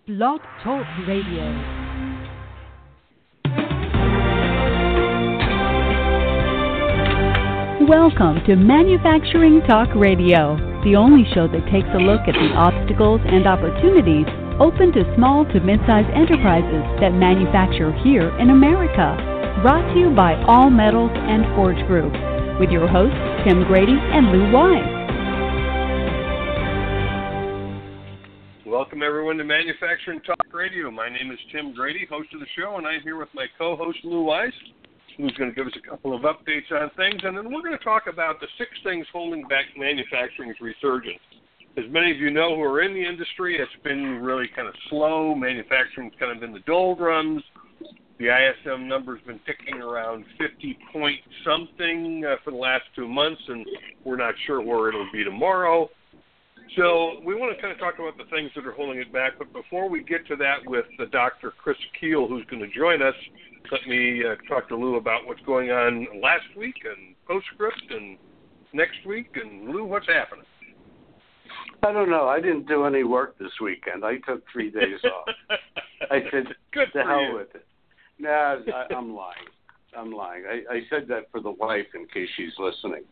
Blog Talk Radio. Welcome to Manufacturing Talk Radio, the only show that takes a look at the obstacles and opportunities open to small to mid-sized enterprises that manufacture here in America. Brought to you by All Metals and Forge Group, with your hosts Tim Grady and Lou Wise. Welcome, everyone, to Manufacturing Talk Radio. My name is Tim Grady, host of the show, and I'm here with my co-host, Lou Wise, who's going to give us a couple of updates on things, and then we're going to talk about the 6 things holding back manufacturing's resurgence. As many of you know who are in the industry, it's been really kind of slow. Manufacturing's kind of in the doldrums. The ISM number's been ticking around 50-point-something for the last 2 months, and we're not sure where it'll be tomorrow. So we want to kind of talk about the things that are holding it back. But before we get to that with Dr. Chris Keel, who's going to join us, let me talk to Lou about what's going on last week and postscript and next week. And, Lou, what's happening? I don't know. I didn't do any work this weekend. I took 3 days off. I said, good to hell you. with it. Nah, I'm lying. I said that for the wife in case she's listening.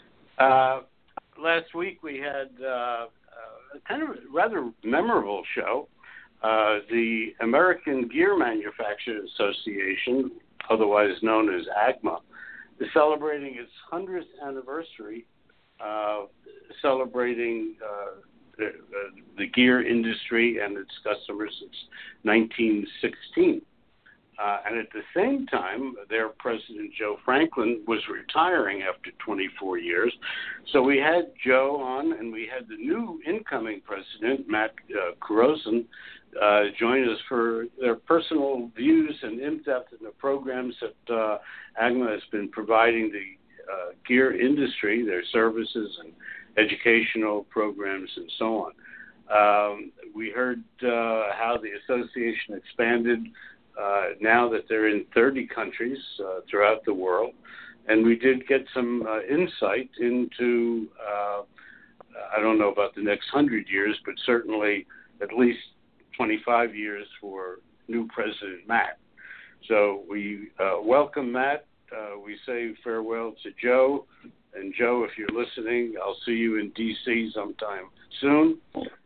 Last week we had kind of a rather memorable show. The American Gear Manufacturers Association, otherwise known as AGMA, is celebrating its 100th anniversary, celebrating the gear industry and its customers since 1916. And at the same time, their president, Joe Franklin, was retiring after 24 years. So we had Joe on, and we had the new incoming president, Matt Kurosin, join us for their personal views and in-depth in the programs that AGMA has been providing the gear industry, their services and educational programs and so on. We heard how the association expanded now that they're in 30 countries throughout the world. And we did get some insight into, I don't know about the next 100 years, but certainly at least 25 years for new President Matt. So we welcome Matt. We say farewell to Joe. And Joe, if you're listening, I'll see you in D.C. sometime soon.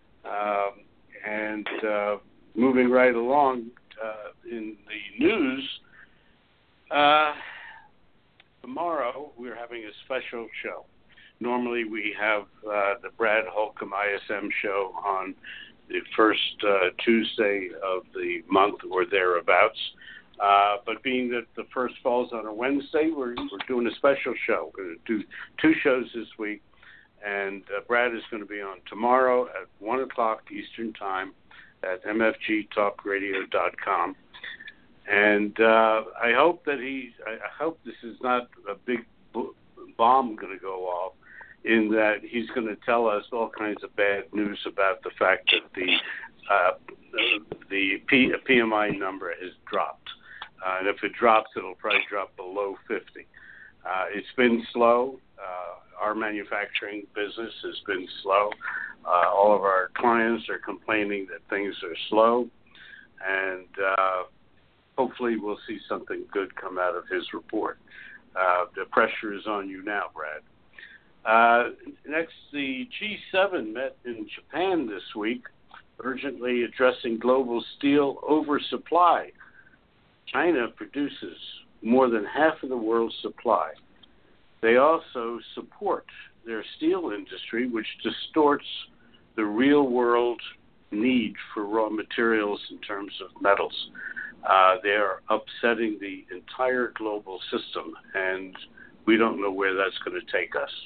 And moving right along, in the news, tomorrow we're having a special show. Normally we have the Brad Holcomb ISM show on the first Tuesday of the month or thereabouts. But being that the first falls on a Wednesday, we're doing a special show. We're going to do 2 shows this week, and Brad is going to be on tomorrow at 1 o'clock Eastern Time at mfgtalkradio.com. And I hope that I hope this is not a big bomb going to go off, in that he's going to tell us all kinds of bad news about the fact that the PMI number has dropped. And if it drops, it'll probably drop below 50. It's been slow. Our manufacturing business has been slow. All of our clients are complaining that things are slow, and hopefully we'll see something good come out of his report. The pressure is on you now, Brad. Next, the G7 met in Japan this week, urgently addressing global steel oversupply. China produces more than half of the world's supply. They also support their steel industry, which distorts the real-world need for raw materials in terms of metals. They are upsetting the entire global system, and we don't know where that's going to take us.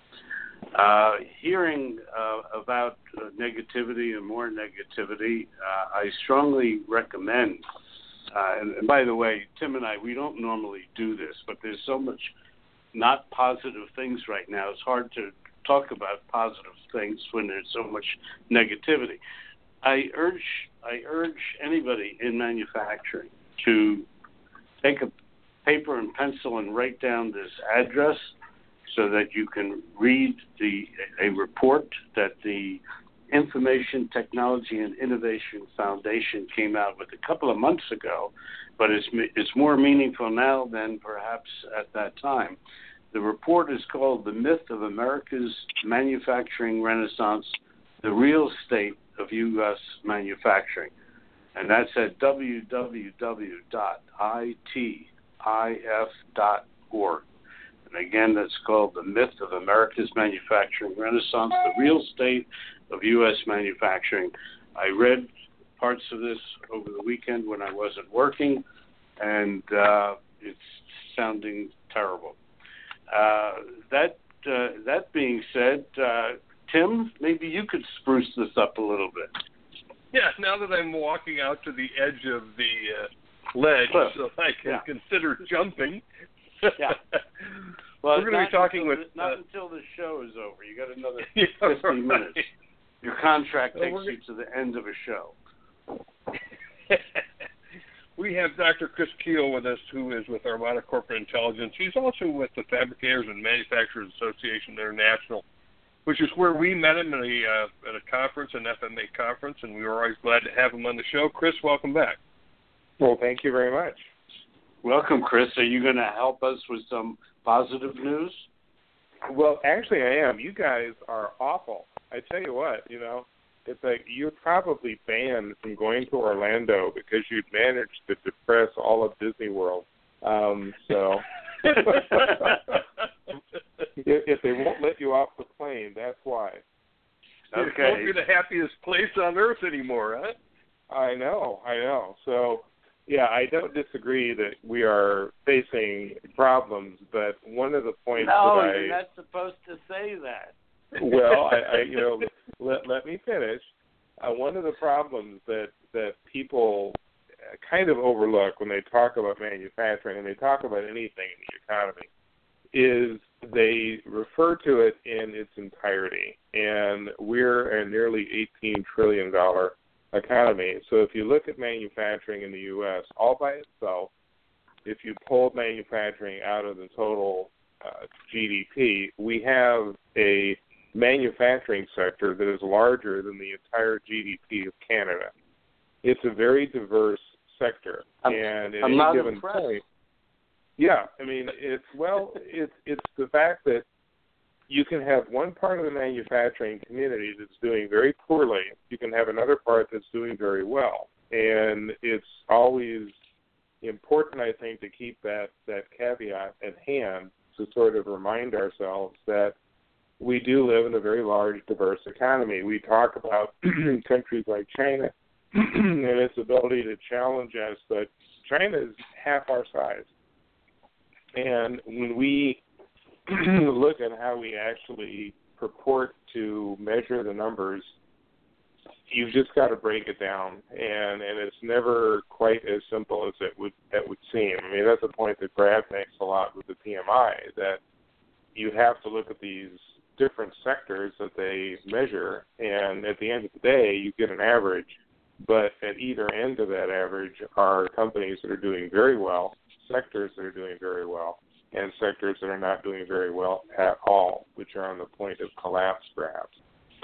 Hearing about negativity and more negativity, I strongly recommend, and by the way, Tim and I, we don't normally do this, but there's so much not positive things right now. It's hard to talk about positive things when there's so much negativity. I urge anybody in manufacturing to take a paper and pencil and write down this address so that you can read a report that the Information Technology and Innovation Foundation came out with a couple of months ago, but it's more meaningful now than perhaps at that time. The report is called The Myth of America's Manufacturing Renaissance, The Real State of U.S. Manufacturing. And that's at www.itif.org. And again, that's called The Myth of America's Manufacturing Renaissance, The Real State of U.S. Manufacturing. I read parts of this over the weekend when I wasn't working, and it's sounding terrible. That being said, Tim, maybe you could spruce this up a little bit. Yeah, now that I'm walking out to the edge of the ledge, so I can consider jumping. Yeah. Well, we're going to be talking not until the show is over. You got another 15 minutes. Your contract takes you to the end of a show. We have Dr. Chris Keel with us, who is with Armada Corporate Intelligence. He's also with the Fabricators and Manufacturers Association International, which is where we met him at a conference, an FMA conference, and we were always glad to have him on the show. Chris, welcome back. Well, thank you very much. Welcome, Chris. Are you going to help us with some positive news? Well, actually, I am. You guys are awful. I tell you what, it's like you're probably banned from going to Orlando because you'd managed to depress all of Disney World. So if they won't let you off the plane, that's why. Okay. It won't be the happiest place on earth anymore, huh? I know. So, yeah, I don't disagree that we are facing problems, but one of the points you're not supposed to say that. Well, let me finish. One of the problems that people kind of overlook when they talk about manufacturing and they talk about anything in the economy is they refer to it in its entirety. And we're a nearly $18 trillion economy. So if you look at manufacturing in the U.S. all by itself, if you pull manufacturing out of the total GDP, we have a manufacturing sector that is larger than the entire GDP of Canada. It's a very diverse sector, and at any given point, it's the fact that you can have one part of the manufacturing community that's doing very poorly. You can have another part that's doing very well, and it's always important, I think, to keep that caveat at hand to sort of remind ourselves that we do live in a very large, diverse economy. We talk about countries like China and its ability to challenge us, but China is half our size. And when we look at how we actually purport to measure the numbers, you've just got to break it down, and it's never quite as simple as it would seem. I mean, that's a point that Brad makes a lot with the PMI, that you have to look at these different sectors that they measure, and at the end of the day, you get an average. But at either end of that average are companies that are doing very well, sectors that are doing very well, and sectors that are not doing very well at all, which are on the point of collapse, perhaps.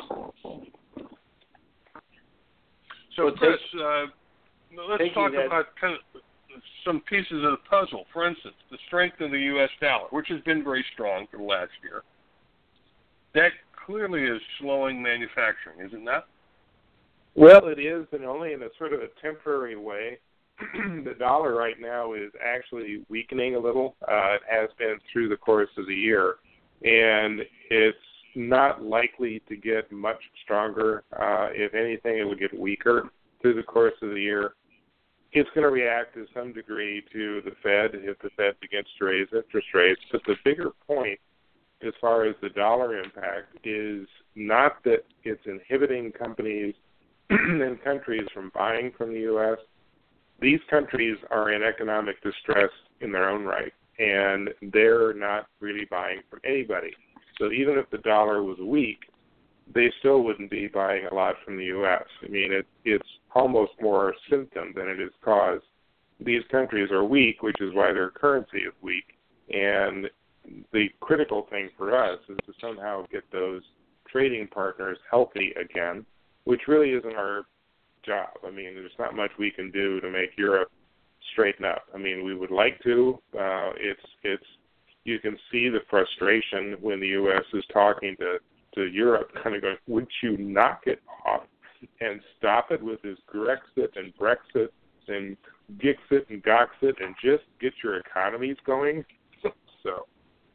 So, Chris, let's talk about kind of some pieces of the puzzle. For instance, the strength of the U.S. dollar, which has been very strong for the last year. That clearly is slowing manufacturing, is it not? Well, it is, and only in a sort of a temporary way. The dollar right now is actually weakening a little. It has been through the course of the year, and it's not likely to get much stronger. If anything, it would get weaker through the course of the year. It's going to react to some degree to the Fed if the Fed begins to raise interest rates. But the bigger point as far as the dollar impact is not that it's inhibiting companies and countries from buying from the U.S. These countries are in economic distress in their own right, and they're not really buying from anybody. So even if the dollar was weak, they still wouldn't be buying a lot from the U.S. I mean, it's almost more a symptom than it is cause. These countries are weak, which is why their currency is weak, and the critical thing for us is to somehow get those trading partners healthy again which really isn't our job. I mean, there's not much we can do to make Europe straighten up. I mean, we would like to. It's you can see the frustration when the U.S. is talking to Europe, kind of going, would you knock it off and stop it with this Grexit and Brexit and Gixit and Goxit and just get your economies going? So.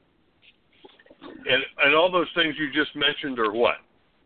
And all those things you just mentioned are what?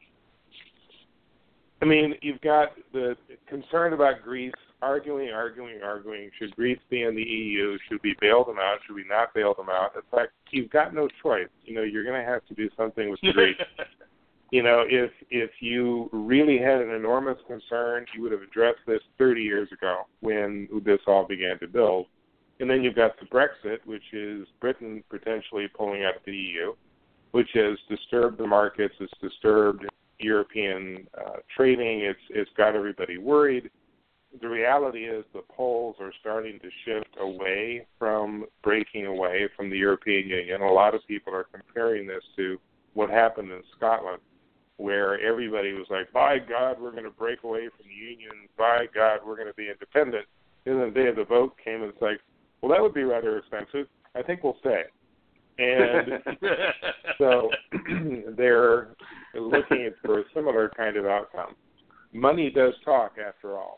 I mean, you've got the concern about Greece, arguing. Should Greece be in the EU? Should we bail them out? Should we not bail them out? In fact, you've got no choice. You know, you're going to have to do something with Greece. You know, if you really had an enormous concern, you would have addressed this 30 years ago when this all began to build. And then you've got the Brexit, which is Britain potentially pulling out of the EU, which has disturbed the markets. It's disturbed European trading. It's got everybody worried. The reality is the polls are starting to shift away from breaking away from the European Union. A lot of people are comparing this to what happened in Scotland, where everybody was like, by God, we're going to break away from the Union. By God, we're going to be independent. And then the day of the vote came, and it's like, well, that would be rather expensive. I think we'll stay. And so they're looking for a similar kind of outcome. Money does talk, after all.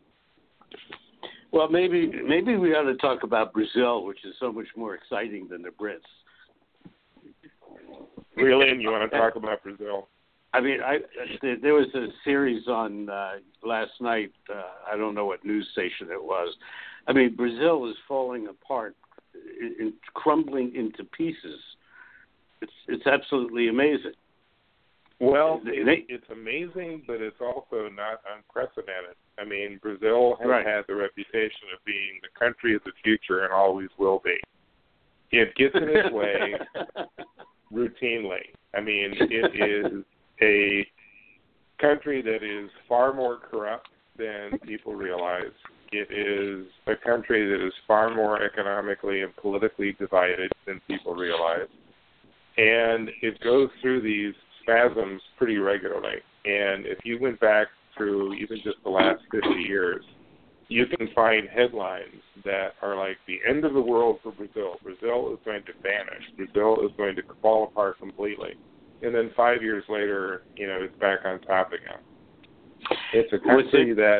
Well, maybe we ought to talk about Brazil, which is so much more exciting than the Brits. Really? And you want to talk about Brazil? I mean, there was a series on last night. I don't know what news station it was. I mean, Brazil is falling apart, crumbling into pieces. It's absolutely amazing. Well, it's amazing, but it's also not unprecedented. I mean, Brazil has had the reputation of being the country of the future and always will be. It gets in its way routinely. I mean, it is a country that is far more corrupt than people realize. It is a country that is far more economically and politically divided than people realize. And it goes through these spasms pretty regularly. And if you went back through even just the last 50 years, you can find headlines that are like the end of the world for Brazil. Brazil is going to vanish. Brazil is going to fall apart completely. And then 5 years later, you know, it's back on top again. It's a country that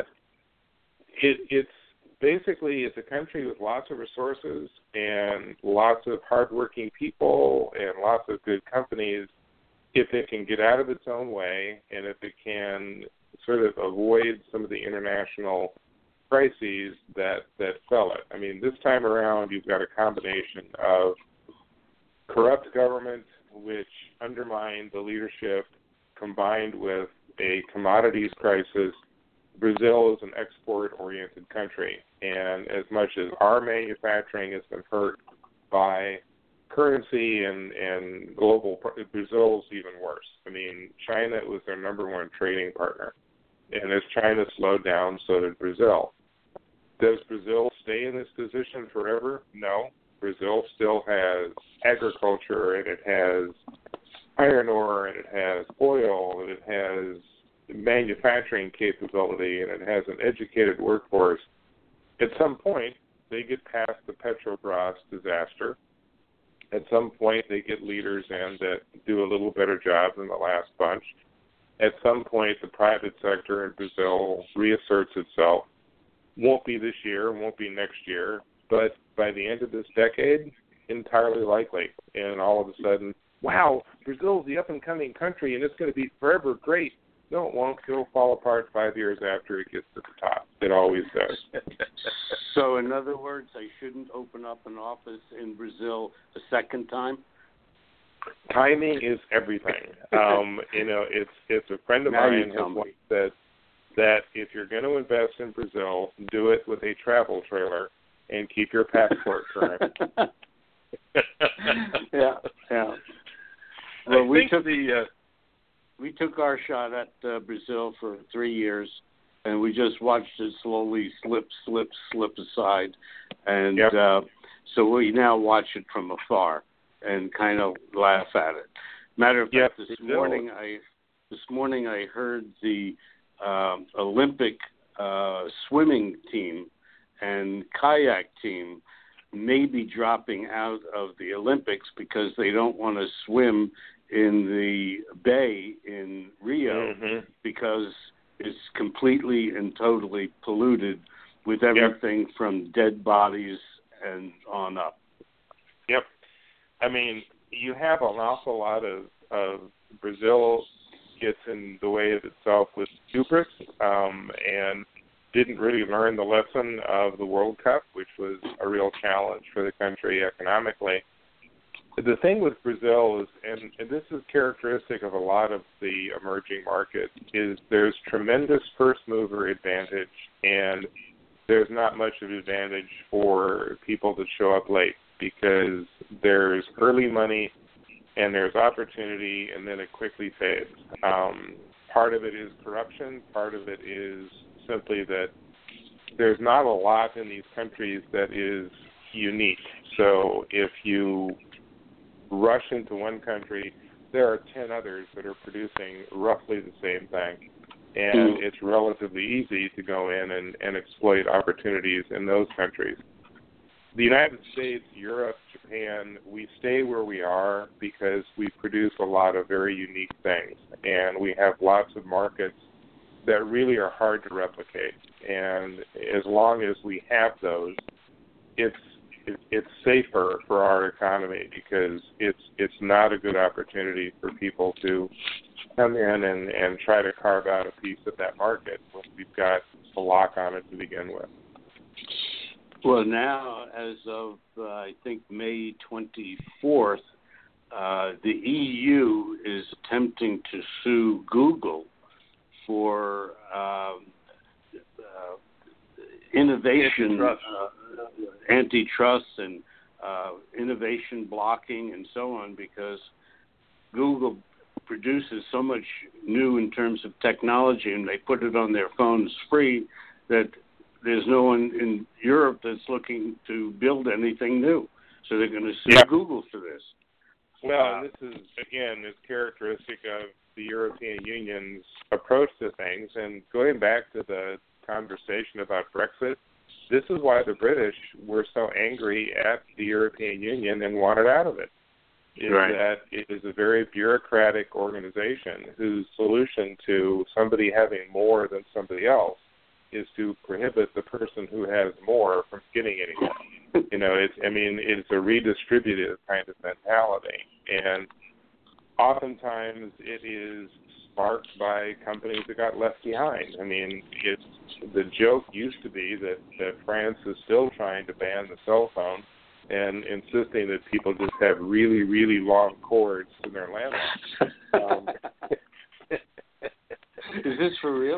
it's basically it's a country with lots of resources and lots of hardworking people and lots of good companies if it can get out of its own way and if it can sort of avoid some of the international crises that fell it. I mean, this time around you've got a combination of corrupt government, which undermined the leadership, combined with a commodities crisis. Brazil is an export-oriented country, and as much as our manufacturing has been hurt by currency and global, Brazil's even worse. I mean, China was their number one trading partner, and as China slowed down, so did Brazil. Does Brazil stay in this position forever? No. Brazil still has agriculture, and it has iron ore, and it has oil, and it has manufacturing capability, and it has an educated workforce. At some point, they get past the Petrobras disaster. At some point, they get leaders in that do a little better job than the last bunch. At some point, the private sector in Brazil reasserts itself. Won't be this year, won't be next year, but by the end of this decade, entirely likely. And all of a sudden, wow, Brazil's the up-and-coming country, and it's going to be forever great. No, it won't. It'll fall apart 5 years after it gets to the top. It always does. So, in other words, I shouldn't open up an office in Brazil a second time? Timing is everything. You know, it's a friend of mine has once said that if you're going to invest in Brazil, do it with a travel trailer and keep your passport current. Yeah. Well, we took our shot at Brazil for 3 years, and we just watched it slowly slip aside. And so we now watch it from afar and kind of laugh at it. Matter of fact, this morning I heard the Olympic swimming team and kayak team may be dropping out of the Olympics because they don't want to swim in the bay in Rio because it's completely and totally polluted with everything from dead bodies and on up. Yep. I mean, you have an awful lot of Brazil gets in the way of itself with hubris and didn't really learn the lesson of the World Cup, which was a real challenge for the country economically. The thing with Brazil is, and this is characteristic of a lot of the emerging markets, is there's tremendous first mover advantage, and there's not much of an advantage for people that show up late because there's early money and there's opportunity, and then it quickly fades. Part of it is corruption. Part of it is simply that there's not a lot in these countries that is unique. So if you rush into one country, there are 10 others that are producing roughly the same thing. And it's relatively easy to go in and exploit opportunities in those countries. The United States, Europe, Japan, we stay where we are because we produce a lot of very unique things. And we have lots of markets that really are hard to replicate. And as long as we have those, it's safer for our economy because it's not a good opportunity for people to come in and try to carve out a piece of that market when we've got a lock on it to begin with. Well, now, as of, I think, May 24th, the EU is attempting to sue Google for innovation, antitrust and innovation blocking and so on, because Google produces so much new in terms of technology and they put it on their phones free that there's no one in Europe that's looking to build anything new. So they're going to sue Google for this. Well, this is, again, is characteristic of the European Union's approach to things. And going back to the conversation about Brexit, this is why the British were so angry at the European Union and wanted out of it. That it is a very bureaucratic organization whose solution to somebody having more than somebody else is to prohibit the person who has more from getting any more. It's a redistributive kind of mentality. And oftentimes it is sparked by companies that got left behind. The joke used to be that France is still trying to ban the cell phone and insisting that people just have really, really long cords to their landlines. Is this for real,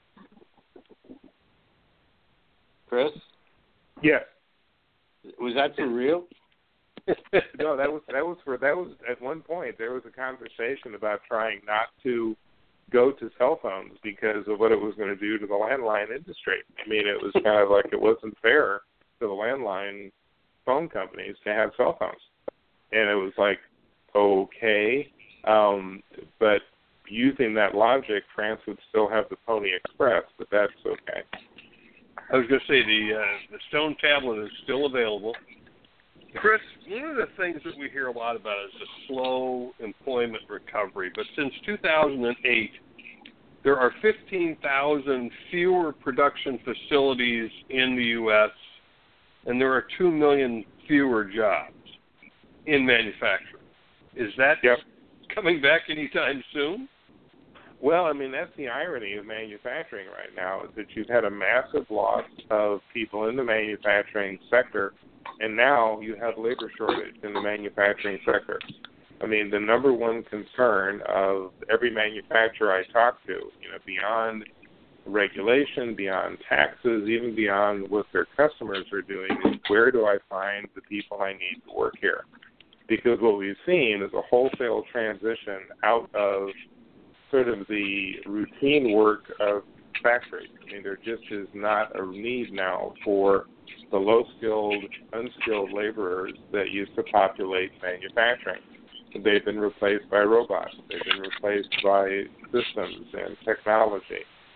Chris? Yes. Was that for real? No, that was at one point there was a conversation about trying not to go to cell phones because of what it was going to do to the landline industry. It was kind of like it wasn't fair to the landline phone companies to have cell phones. And it was like, okay, but using that logic, France would still have the Pony Express, but that's okay. I was going to say the Stone tablet is still available. Chris, one of the things that we hear a lot about is the slow employment recovery. But since 2008, there are 15,000 fewer production facilities in the U.S., and there are 2 million fewer jobs in manufacturing. Is that coming back anytime soon? Well, that's the irony of manufacturing right now, is that you've had a massive loss of people in the manufacturing sector, and now you have labor shortage in the manufacturing sector. The number one concern of every manufacturer I talk to, beyond regulation, beyond taxes, even beyond what their customers are doing, is where do I find the people I need to work here? Because what we've seen is a wholesale transition out of sort of the routine work of factories. There just is not a need now for the low-skilled, unskilled laborers that used to populate manufacturing. They've been replaced by robots. They've been replaced by systems and technology.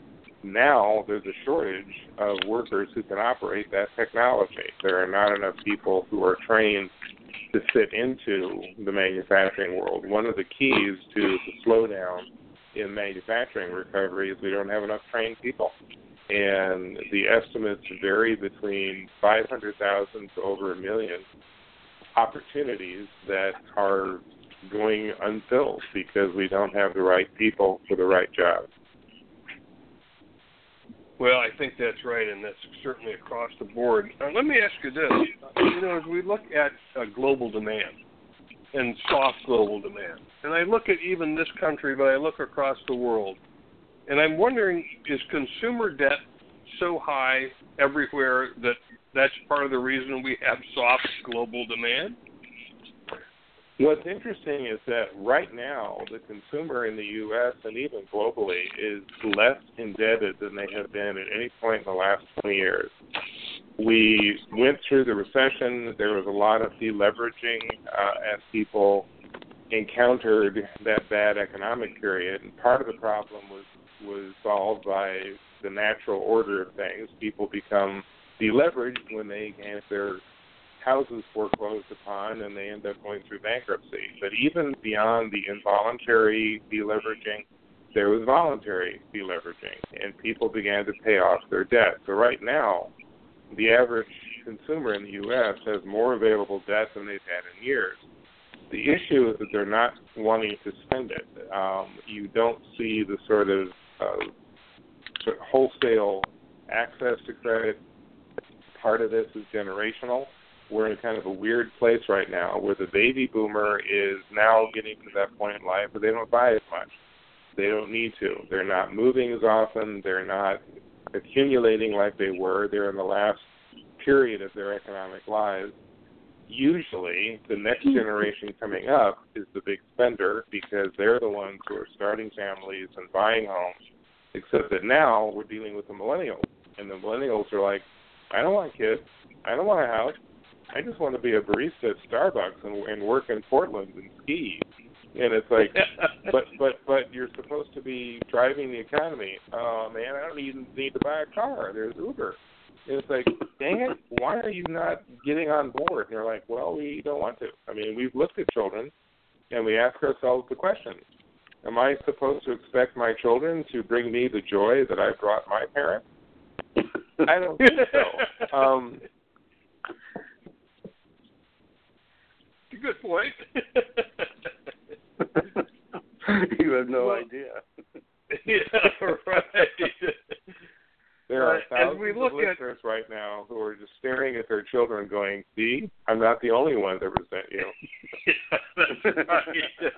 now there's a shortage of workers who can operate that technology. There are not enough people who are trained to fit into the manufacturing world. One of the keys to the slowdown in manufacturing recovery is we don't have enough trained people. And the estimates vary between 500,000 to over 1 million opportunities that are going unfilled because we don't have the right people for the right jobs. Well, I think that's right, and that's certainly across the board. Let me ask you this. As we look at global demand and soft global demand, and I look at even this country, but I look across the world, and I'm wondering, is consumer debt so high everywhere that that's part of the reason we have soft global demand? What's interesting is that right now the consumer in the U.S. and even globally is less indebted than they have been at any point in the last 20 years. We went through the recession. There was a lot of deleveraging as people encountered that bad economic period. And part of the problem was solved by the natural order of things. People become deleveraged when they have their houses foreclosed upon and they end up going through bankruptcy. But even beyond the involuntary deleveraging, there was voluntary deleveraging, and people began to pay off their debt. So right now, the average consumer in the U.S. has more available debt than they've had in years. The issue is that they're not wanting to spend it. You don't see the sort of wholesale access to credit. Part of this is generational. We're in kind of a weird place right now where the baby boomer is now getting to that point in life where they don't buy as much. They don't need to. They're not moving as often. They're not accumulating like they were. They're in the last period of their economic lives. Usually, the next generation coming up is the big spender because they're the ones who are starting families and buying homes, except that now we're dealing with the millennials. And the millennials are like, I don't want kids. I don't want a house. I just want to be a barista at Starbucks and work in Portland and ski. And it's like, but you're supposed to be driving the economy. Oh, man, I don't even need to buy a car. There's Uber. And it's like, dang it, why are you not getting on board? And they're like, well, we don't want to. I mean, we've looked at children, and we ask ourselves the question, am I supposed to expect my children to bring me the joy that I brought my parents? I don't think so. Good point. You have no idea. Yeah, right. There are thousands of listeners right now who are just staring at their children going, see, I'm not the only one that resent you. Yeah, that's right.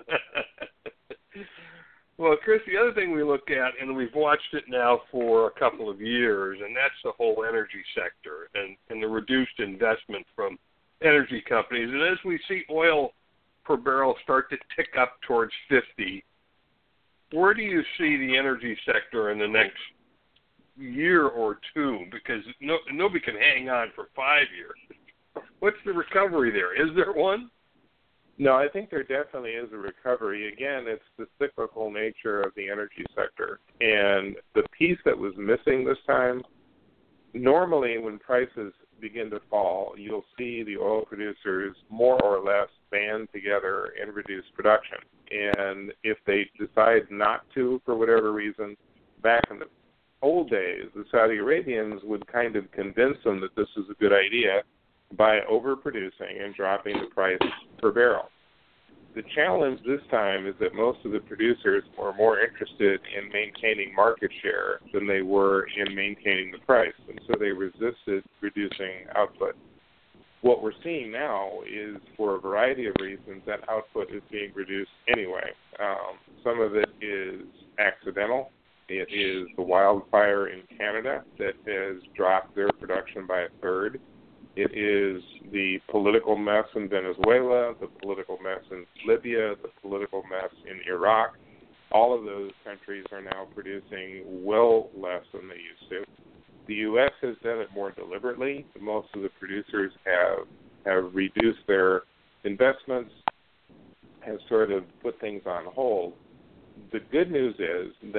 Well, Chris, the other thing we look at, and we've watched it now for a couple of years, and that's the whole energy sector and the reduced investment from energy companies. And as we see oil per barrel start to tick up towards 50, where do you see the energy sector in the next year or two? Because nobody can hang on for 5 years. What's the recovery there? Is there one? No, I think there definitely is a recovery. Again, it's the cyclical nature of the energy sector. And the piece that was missing this time, normally when prices begin to fall, you'll see the oil producers more or less band together and reduce production. And if they decide not to, for whatever reason, back in the old days, the Saudi Arabians would kind of convince them that this is a good idea by overproducing and dropping the price per barrel. The challenge this time is that most of the producers were more interested in maintaining market share than they were in maintaining the price, and so they resisted reducing output. What we're seeing now is, for a variety of reasons, that output is being reduced anyway. Some of it is accidental. It is the wildfire in Canada that has dropped their production by a third. It is the political mess in Venezuela, the political mess in Libya, the political mess in Iraq. All of those countries are now producing well less than they used to. The U.S. has done it more deliberately. Most of the producers have reduced their investments, have sort of put things on hold. The good news is that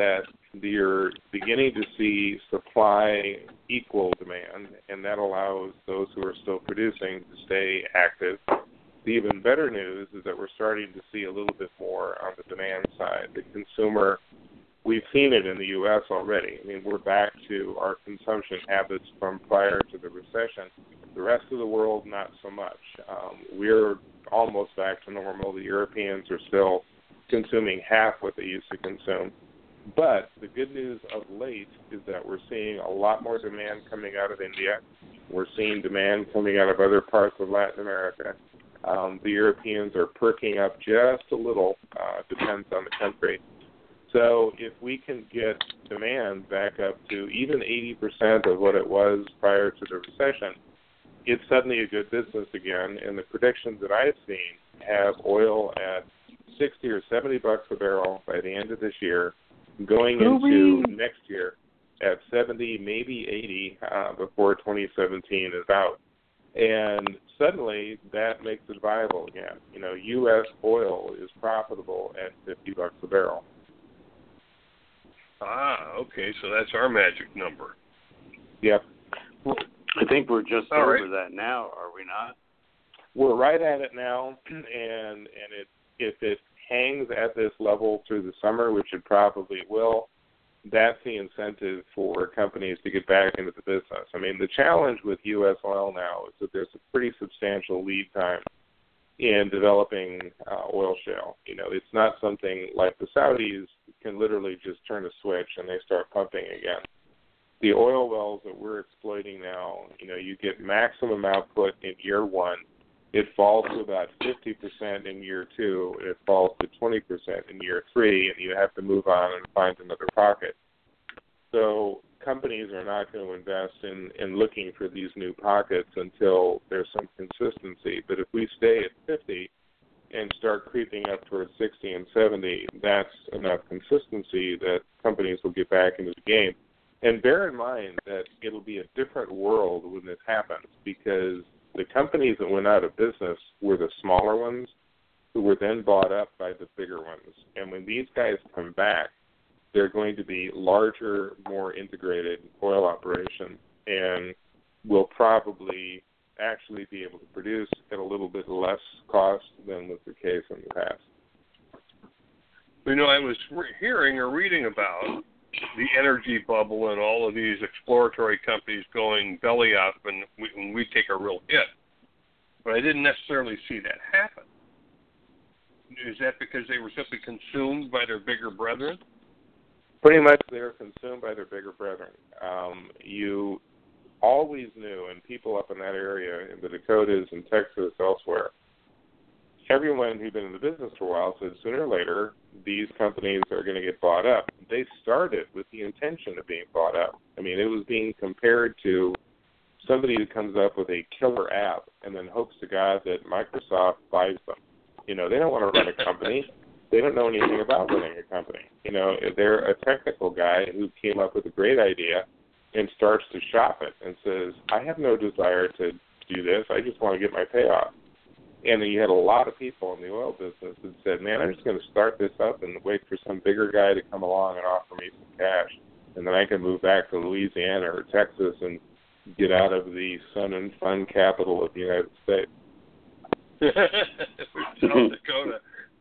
you're beginning to see supply equal demand, and that allows those who are still producing to stay active. The even better news is that we're starting to see a little bit more on the demand side. The consumer, we've seen it in the U.S. already. I mean, we're back to our consumption habits from prior to the recession. The rest of the world, not so much. We're almost back to normal. The Europeans are still consuming half what they used to consume. But the good news of late is that we're seeing a lot more demand coming out of India. We're seeing demand coming out of other parts of Latin America. The Europeans are perking up just a little, depends on the country. So if we can get demand back up to even 80% of what it was prior to the recession, it's suddenly a good business again. And the predictions that I've seen have oil at $60 or $70 a barrel by the end of this year, going into next year at 70, maybe 80 before 2017 is out. And suddenly that makes it viable again. You know, U.S. oil is profitable at $50 a barrel. Okay, so that's our magic number. Yep. Well, I think we're just over that now, are we not? We're right at it now, and if it hangs at this level through the summer, which it probably will, that's the incentive for companies to get back into the business. I mean, the challenge with U.S. oil now is that there's a pretty substantial lead time in developing oil shale. You know, it's not something like the Saudis can literally just turn a switch and they start pumping again. The oil wells that we're exploiting now, you know, you get maximum output in year one. It falls to about 50% in year two, and it falls to 20% in year three, and you have to move on and find another pocket. So companies are not going to invest in looking for these new pockets until there's some consistency. But if we stay at 50 and start creeping up towards 60 and 70, that's enough consistency that companies will get back into the game. And bear in mind that it'll be a different world when this happens, because the companies that went out of business were the smaller ones who were then bought up by the bigger ones. And when these guys come back, they're going to be larger, more integrated oil operations, and will probably actually be able to produce at a little bit less cost than was the case in the past. You know, I was hearing or reading about the energy bubble and all of these exploratory companies going belly up and we take a real hit. But I didn't necessarily see that happen. Is that because they were simply consumed by their bigger brethren? Pretty much they're consumed by their bigger brethren. You always knew, and people up in that area, in the Dakotas and Texas, elsewhere, everyone who'd been in the business for a while said sooner or later these companies are going to get bought up. They started with the intention of being bought up. I mean, it was being compared to somebody who comes up with a killer app and then hopes to God that Microsoft buys them. You know, they don't want to run a company. They don't know anything about running a company. You know, they're a technical guy who came up with a great idea and starts to shop it and says, I have no desire to do this. I just want to get my payoff. And then you had a lot of people in the oil business that said, man, I'm just going to start this up and wait for some bigger guy to come along and offer me some cash. And then I can move back to Louisiana or Texas and get out of the sun and fun capital of the United States. South Dakota.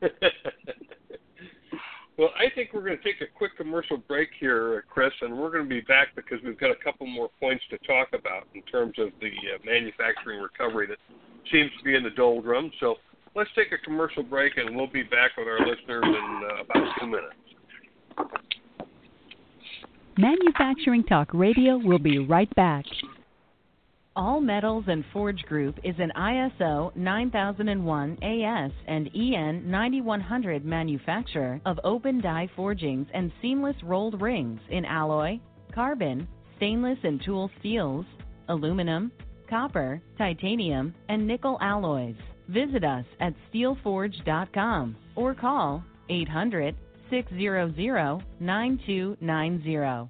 Well, I think we're going to take a quick commercial break here, Chris, and we're going to be back because we've got a couple more points to talk about in terms of the manufacturing recovery that seems to be in the doldrums. So let's take a commercial break, and we'll be back with our listeners in about 2 minutes. Manufacturing Talk Radio will be right back. All Metals and Forge Group is an ISO 9001 AS and EN 9100 manufacturer of open die forgings and seamless rolled rings in alloy, carbon, stainless and tool steels, aluminum, copper, titanium, and nickel alloys. Visit us at steelforge.com or call 800-600-9290.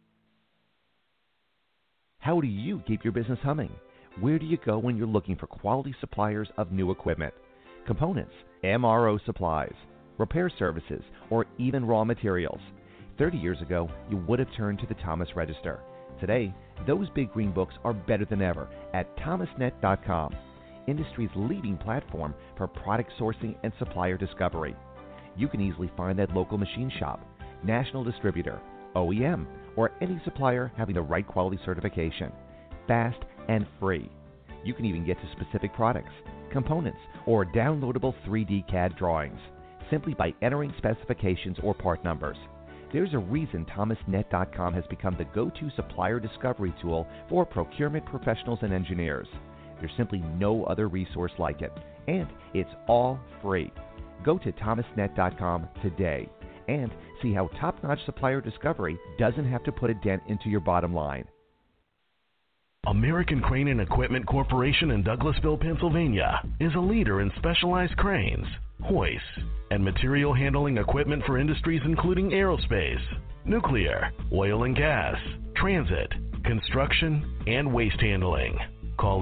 How do you keep your business humming? Where do you go when you're looking for quality suppliers of new equipment, components, MRO supplies, repair services, or even raw materials? 30 years ago, you would have turned to the Thomas Register. Today, those big green books are better than ever at thomasnet.com, industry's leading platform for product sourcing and supplier discovery. You can easily find that local machine shop, national distributor, OEM, or any supplier having the right quality certification, fast and free. You can even get to specific products, components, or downloadable 3D CAD drawings simply by entering specifications or part numbers. There's a reason ThomasNet.com has become the go-to supplier discovery tool for procurement professionals and engineers. There's simply no other resource like it, and it's all free. Go to ThomasNet.com today and see how top-notch supplier discovery doesn't have to put a dent into your bottom line. American Crane and Equipment Corporation in Douglasville, Pennsylvania is a leader in specialized cranes, hoists, and material handling equipment for industries including aerospace, nuclear, oil and gas, transit, construction, and waste handling. Call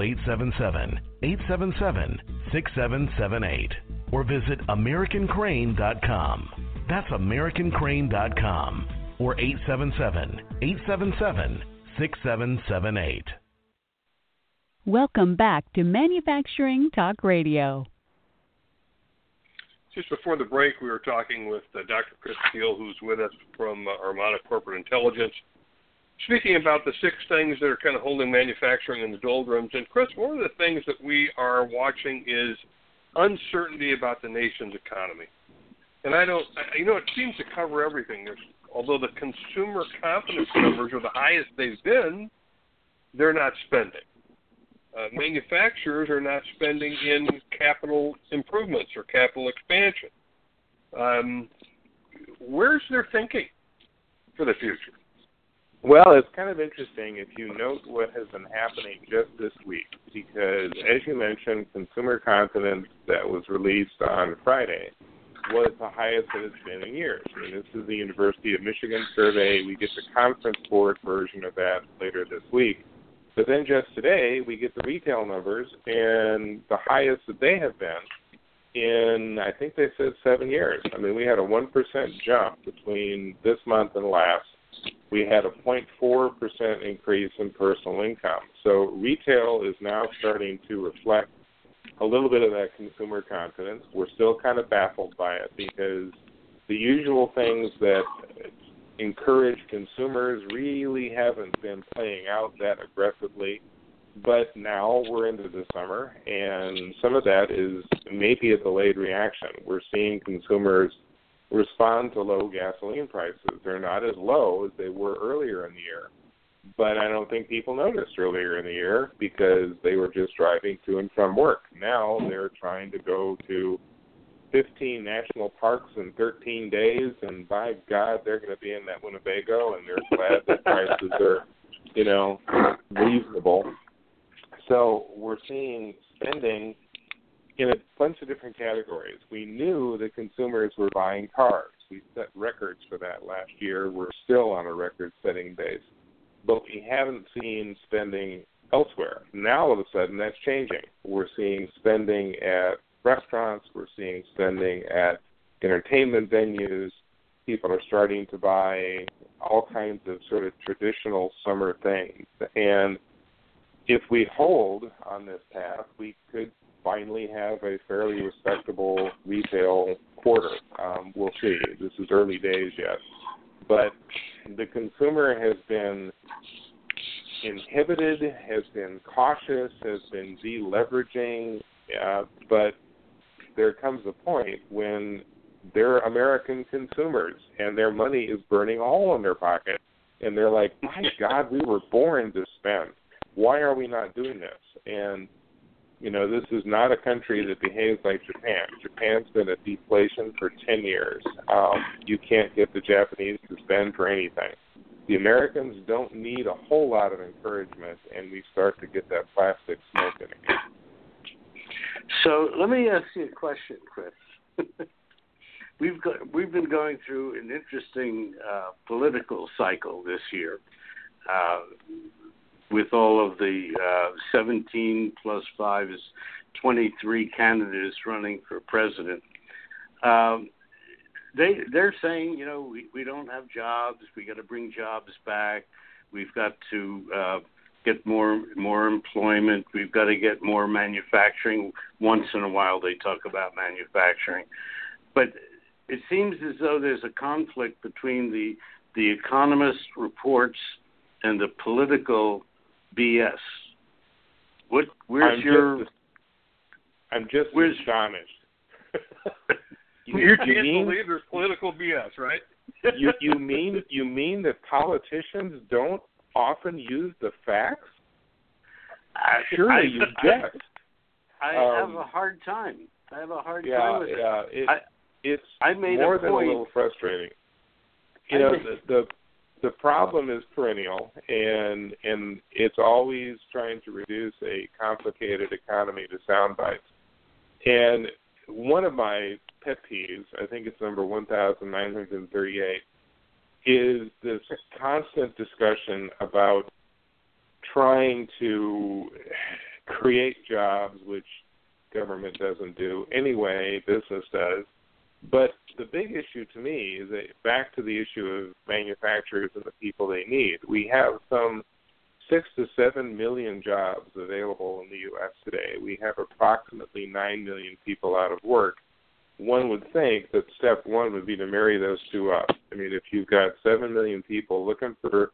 877-877-6778 or visit AmericanCrane.com. That's AmericanCrane.com or 877-877-6778. Welcome back to Manufacturing Talk Radio. Just before the break, we were talking with Dr. Chris Steele, who's with us from Armada Corporate Intelligence, speaking about the 6 things that are kind of holding manufacturing in the doldrums. And Chris, one of the things that we are watching is uncertainty about the nation's economy. And it seems to cover everything. Although the consumer confidence numbers are the highest they've been, they're not spending. Manufacturers are not spending in capital improvements or capital expansion. Where's their thinking for the future? Well, it's kind of interesting if you note what has been happening just this week, because as you mentioned, consumer confidence that was released on Friday was the highest that it's been in years. I mean, this is the University of Michigan survey. We get the Conference Board version of that later this week. But then just today, we get the retail numbers, and the highest that they have been in, I think they said 7 years. I mean, we had a 1% jump between this month and last. We had a 0.4% increase in personal income. So retail is now starting to reflect a little bit of that consumer confidence. We're still kind of baffled by it because the usual things that encourage consumers really haven't been playing out that aggressively. But now we're into the summer, and some of that is maybe a delayed reaction. We're seeing consumers respond to low gasoline prices. They're not as low as they were earlier in the year. But I don't think people noticed earlier in the year because they were just driving to and from work. Now they're trying to go to 15 national parks in 13 days, and by God, they're going to be in that Winnebago, and they're glad that prices are, reasonable. So we're seeing spending in a bunch of different categories. We knew that consumers were buying cars. We set records for that last year. We're still on a record-setting base. But we haven't seen spending elsewhere. Now, all of a sudden, that's changing. We're seeing spending at restaurants. We're seeing spending at entertainment venues. People are starting to buy all kinds of sort of traditional summer things. And if we hold on this path, we could finally have a fairly respectable retail quarter. We'll see. This is early days yet. But the consumer has been inhibited, has been cautious, has been deleveraging, but there comes a point when they're American consumers and their money is burning a hole in their pocket, and they're like, my God, we were born to spend. Why are we not doing this? And, this is not a country that behaves like Japan. Japan's been at deflation for 10 years. You can't get the Japanese to spend for anything. The Americans don't need a whole lot of encouragement, and we start to get that plastic smoke in again. So let me ask you a question, Chris. We've been going through an interesting political cycle this year. With all of the 17 plus 5 is 23 candidates running for president. they're saying, we don't have jobs. We got to bring jobs back. We've got to get more employment. We've got to get more manufacturing. Once in a while, they talk about manufacturing, but it seems as though there's a conflict between the economist reports and the political BS. I'm just astonished. You can't believe there's political BS, right? you mean that politicians don't often use the facts? Surely you guessed. I have a hard time. With it. It's I made more a than point. A little frustrating. The problem is perennial, and it's always trying to reduce a complicated economy to sound bites. And one of my pet peeves, I think it's number 1938, is this constant discussion about trying to create jobs, which government doesn't do anyway, business does. But the big issue to me is that back to the issue of manufacturers and the people they need. We have some 6 to 7 million jobs available in the U.S. today. We have approximately 9 million people out of work. One would think that step one would be to marry those two up. I mean, if you've got 7 million people looking to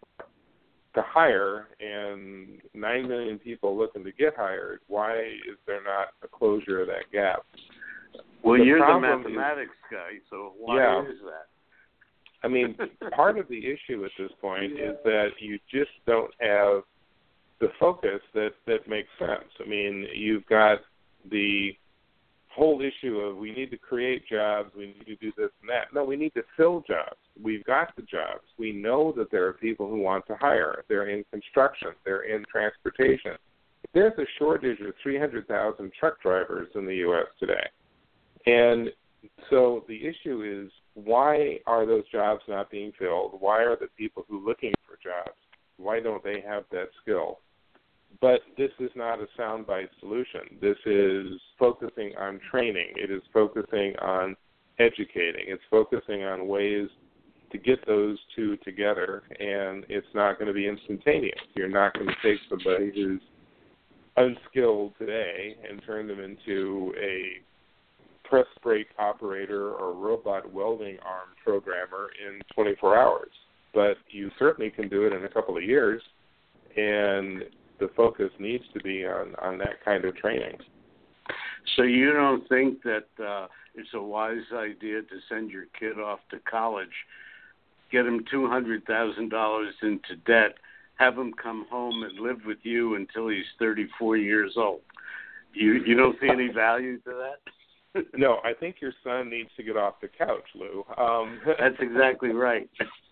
hire and 9 million people looking to get hired, why is there not a closure of that gap? Well, you're the mathematics guy, so why is that? I mean, part of the issue at this point is that you just don't have the focus that makes sense. I mean, you've got the whole issue of we need to create jobs, we need to do this and that. No, we need to fill jobs. We've got the jobs. We know that there are people who want to hire. They're in construction. They're in transportation. There's a shortage of 300,000 truck drivers in the U.S. today. And so the issue is, why are those jobs not being filled? Why are the people who are looking for jobs, why don't they have that skill? But this is not a soundbite solution. This is focusing on training. It is focusing on educating. It's focusing on ways to get those two together, and it's not going to be instantaneous. You're not going to take somebody who's unskilled today and turn them into a press brake operator or robot welding arm programmer in 24 hours. But you certainly can do it in a couple of years, and the focus needs to be on that kind of training. So you don't think that it's a wise idea to send your kid off to college, get him $200,000 into debt, have him come home and live with you until he's 34 years old? You don't see any value to that? No, I think your son needs to get off the couch, Lou. That's exactly right.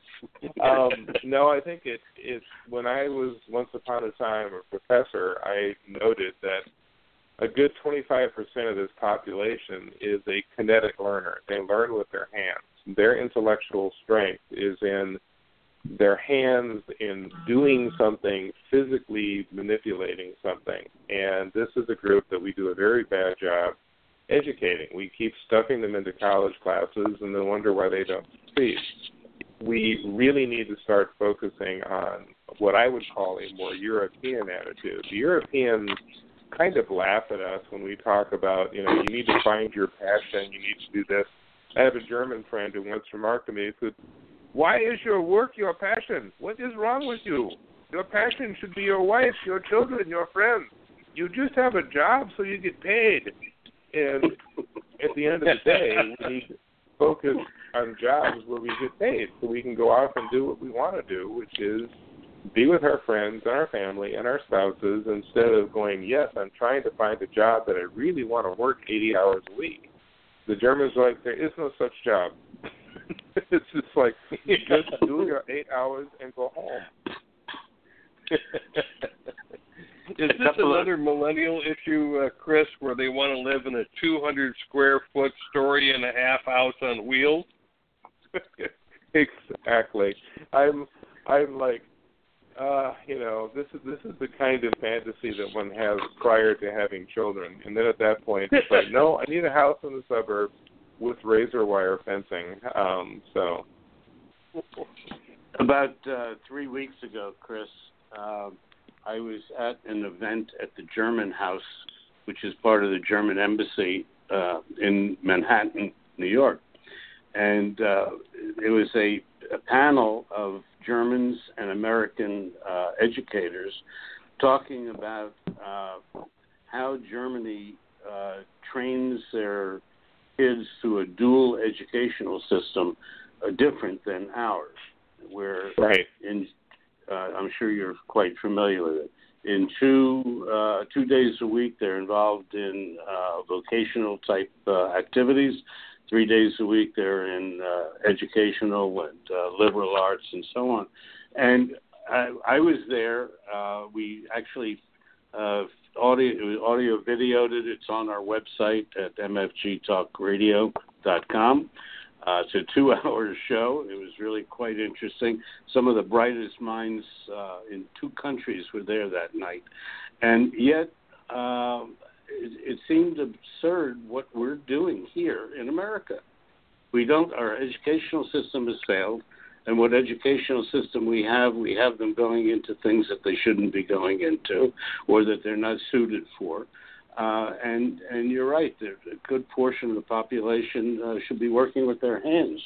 No, I think it's when I was once upon a time a professor, I noted that a good 25% of this population is a kinetic learner. They learn with their hands. Their intellectual strength is in their hands, in doing something, physically manipulating something. And this is a group that we do a very bad job educating. We keep stuffing them into college classes and then wonder why they don't succeed. We really need to start focusing on what I would call a more European attitude. The Europeans kind of laugh at us when we talk about, you need to find your passion, you need to do this. I have a German friend who once remarked to me, he said, "Why is your work your passion? What is wrong with you? Your passion should be your wife, your children, your friends. You just have a job so you get paid." And at the end of the day, we need to focus on jobs where we get paid so we can go off and do what we want to do, which is be with our friends and our family and our spouses instead of going, yes, I'm trying to find a job that I really want to work 80 hours a week. The Germans are like, there is no such job. It's just like, just do your 8 hours and go home. Is this another millennial issue, Chris, where they want to live in a 200-square-foot, story-and-a-half house on wheels? Exactly. I'm like, this is the kind of fantasy that one has prior to having children, and then at that point, it's like, no, I need a house in the suburbs. with razor wire fencing. About 3 weeks ago, Chris, I was at an event at the German House, which is part of the German Embassy in Manhattan, New York. And it was a panel of Germans and American educators talking about how Germany trains their kids through a dual educational system different than ours, where I'm sure you're quite familiar with it. In 2 days a week, they're involved in vocational type activities. 3 days a week, they're in educational and liberal arts and so on. And I was there. We actually audio videoed it. It's on our website at mfgtalkradio.com. It's a 2-hour show. It was really quite interesting. Some of the brightest minds in 2 countries were there that night. And yet it seemed absurd what we're doing here in America. Our educational system has failed. And what educational system we have them going into things that they shouldn't be going into or that they're not suited for. And you're right, a good portion of the population should be working with their hands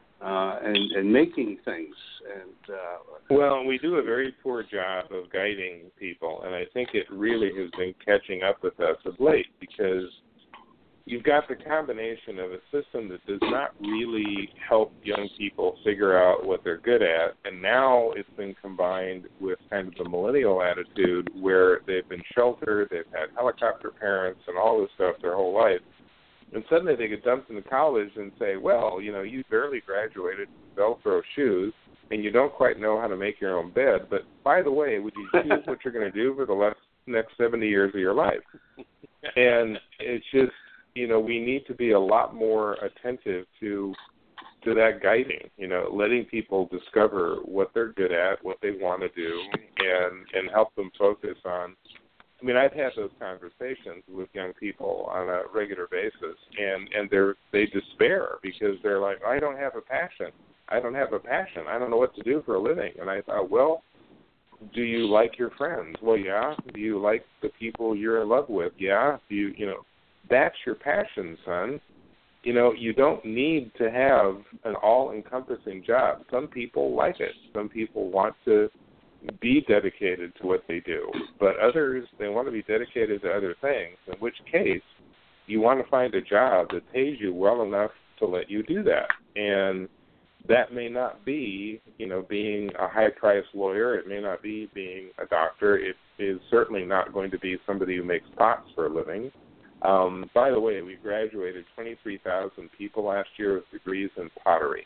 and making things. Well, we do a very poor job of guiding people, and I think it really has been catching up with us of late because you've got the combination of a system that does not really help young people figure out what they're good at, and now it's been combined with kind of the millennial attitude where they've been sheltered, they've had helicopter parents and all this stuff their whole life, and suddenly they get dumped into college and say, well, you barely graduated Velcro shoes, and you don't quite know how to make your own bed, but by the way, would you choose what you're going to do for the next 70 years of your life? And it's just, we need to be a lot more attentive to that guiding, letting people discover what they're good at, what they want to do, and help them focus on. I mean, I've had those conversations with young people on a regular basis, and they despair because they're like, I don't have a passion. I don't know what to do for a living. And I thought, well, do you like your friends? Well, yeah. Do you like the people you're in love with? Yeah. Do you that's your passion, son. You don't need to have an all-encompassing job. Some people like it. Some people want to be dedicated to what they do. But others, they want to be dedicated to other things, in which case you want to find a job that pays you well enough to let you do that. And that may not be, being a high-priced lawyer. It may not be being a doctor. It is certainly not going to be somebody who makes pots for a living. By the way, we graduated 23,000 people last year with degrees in pottery.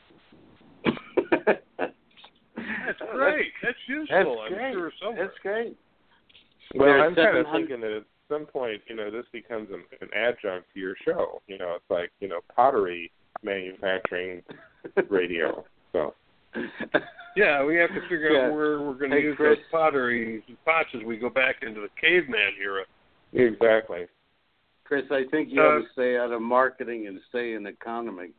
That's great. That's useful. I'm sure somewhere. That's great. Well, I'm kind of thinking that at some point, this becomes an adjunct to your show. It's like, pottery manufacturing radio. So. Yeah, we have to figure out where we're going to use those pottery pots as we go back into the caveman era. Exactly. Chris, I think you have to stay out of marketing and stay in economics.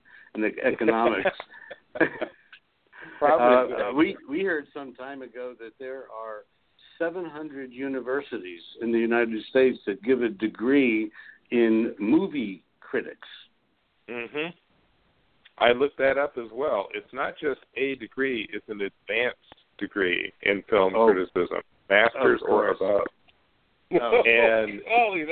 Probably. We heard some time ago that there are 700 universities in the United States that give a degree in movie critics. Mm-hmm. I looked that up as well. It's not just a degree; it's an advanced degree in film criticism, master's or above. And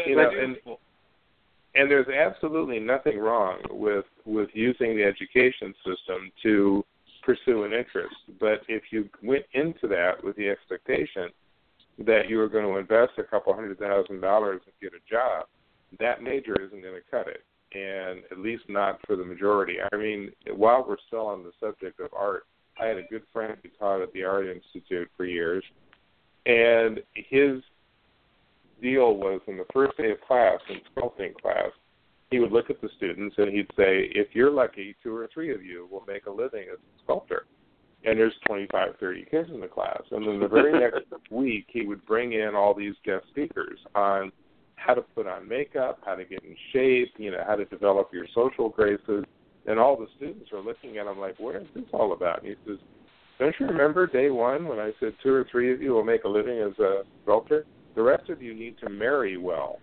and there's absolutely nothing wrong with using the education system to pursue an interest. But if you went into that with the expectation that you were going to invest a couple $100,000 and get a job, that major isn't going to cut it, and at least not for the majority. I mean, while we're still on the subject of art, I had a good friend who taught at the Art Institute for years, and his deal was in the first day of class, in sculpting class, he would look at the students and he'd say, if you're lucky, 2 or 3 of you will make a living as a sculptor. And there's 25, 30 kids in the class. And then the very next week, he would bring in all these guest speakers on how to put on makeup, how to get in shape, how to develop your social graces. And all the students are looking at him like, what is this all about? And he says, don't you remember day one when I said 2 or 3 of you will make a living as a sculptor? The rest of you need to marry well.